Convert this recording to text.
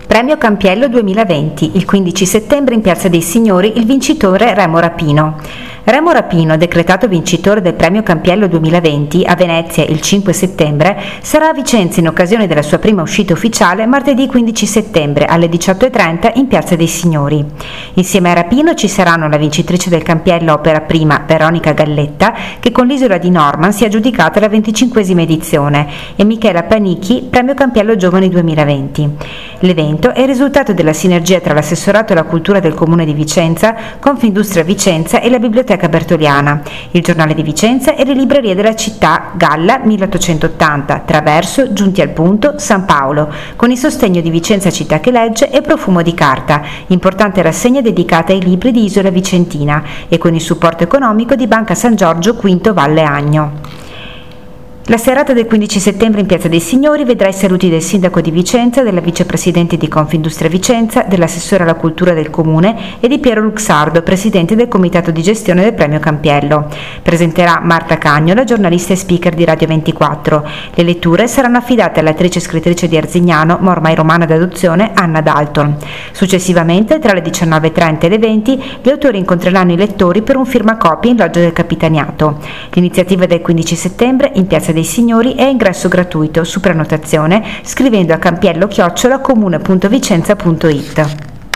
Premio Campiello 2020, il 15 settembre in Piazza dei Signori il vincitore Remo Rapino. Remo Rapino, decretato vincitore del Premio Campiello 2020 a Venezia il 5 settembre, sarà a Vicenza in occasione della sua prima uscita ufficiale martedì 15 settembre alle 18:30 in Piazza dei Signori. Insieme a Rapino ci saranno la vincitrice del Campiello Opera Prima, Veronica Galletta, che con l'Isola di Norman si è aggiudicata la 25esima edizione, e Michela Panicchi, Premio Campiello Giovani 2020. L'evento è il risultato della sinergia tra l'Assessorato alla Cultura del Comune di Vicenza, Confindustria Vicenza e la Biblioteca Bertoliana, il Giornale di Vicenza e le librerie della città Galla 1880, Traverso, Giunti al Punto, San Paolo, con il sostegno di Vicenza Città che Legge e Profumo di Carta, importante rassegna dedicata ai libri di Isola Vicentina, e con il supporto economico di Banca San Giorgio Quinto Valle Agno. La serata del 15 settembre in Piazza dei Signori vedrà i saluti del sindaco di Vicenza, della vicepresidente di Confindustria Vicenza, dell'assessore alla cultura del comune e di Piero Luxardo, presidente del comitato di gestione del Premio Campiello. Presenterà Marta Cagnola, giornalista e speaker di Radio 24. Le letture saranno affidate all'attrice e scrittrice di Arzignano, ma ormai romana d'adozione, Anna Dalton. Successivamente, tra le 19:30 e le 20, gli autori incontreranno i lettori per un firmacopie in loggia del Capitaniato. L'iniziativa del 15 settembre in Piazza dei Signori è ingresso gratuito su prenotazione scrivendo a campiello@comune.vicenza.it.